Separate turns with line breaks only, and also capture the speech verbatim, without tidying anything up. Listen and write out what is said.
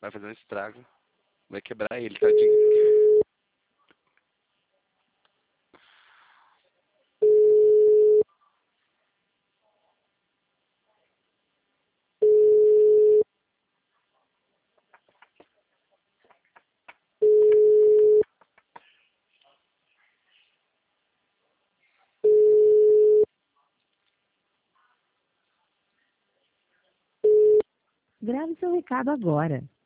Vai fazer um estrago. Vai quebrar ele, tadinho.
Grave seu recado agora.